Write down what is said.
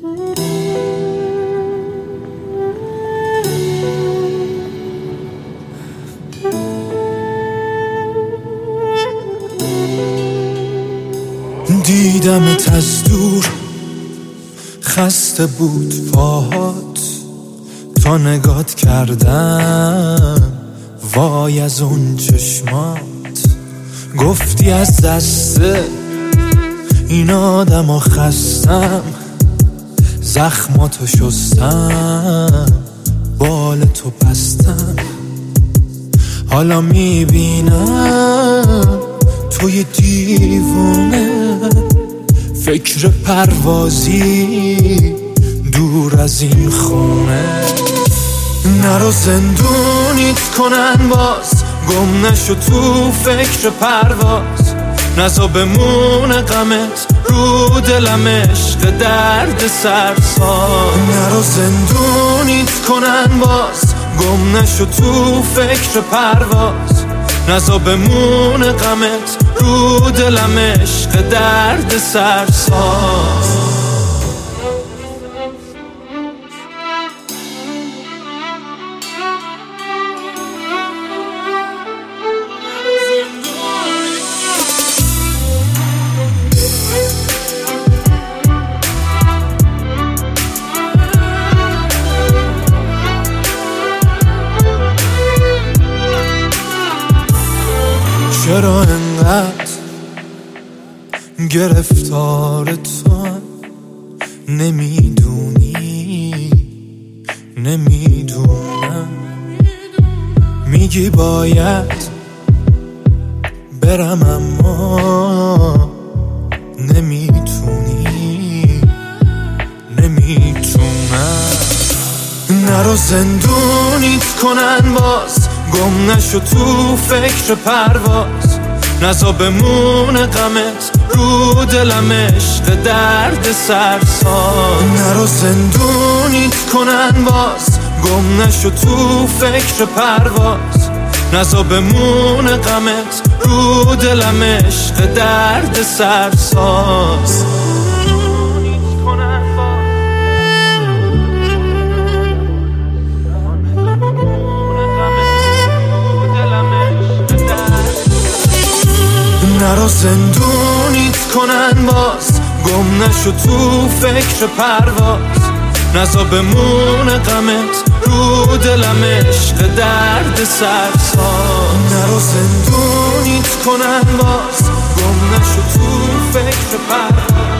دیدمت از دور، خسته بود پاهات، تا نگات کردم وای از اون چشمات. گفتی از دست این آدم خستم، زخماتو شستم، بال تو بستم. حالا میبینم توی دیوونه، فکر پروازی دور از این خونه. نرو زندونیت کنن باز، گم نشو تو فکر پرواز. نزا بمونه غمت رو دلم، عشق درد سرساز. نرو زندونیت کنن باز، گم نشو تو فکر پرواز. نزا بمونه غمت رو دلم، عشق درد سرساز. چرا انقدر گرفتار تو؟ نمیدونی نمیدونم. میگی باید برم اما نمیتونی نمیتونم. نرو زندونیت کنن باز، گم نشو تو فکر پرواز. نزا بمونه غمت رو دلم، عشق درد سرساز. نرو زندونیت کنن باز، گم نشو تو فکر پرواز. نزا بمونه غمت رو دلم، عشق درد سرساز. نرو زندونیت کنن باز، گم نشو تو فکر پرواز. نزا بمونه غمت رو دلم، عشق درد سرساز. نرو زندونیت کنن باز، گم نشو تو فکر پرواز.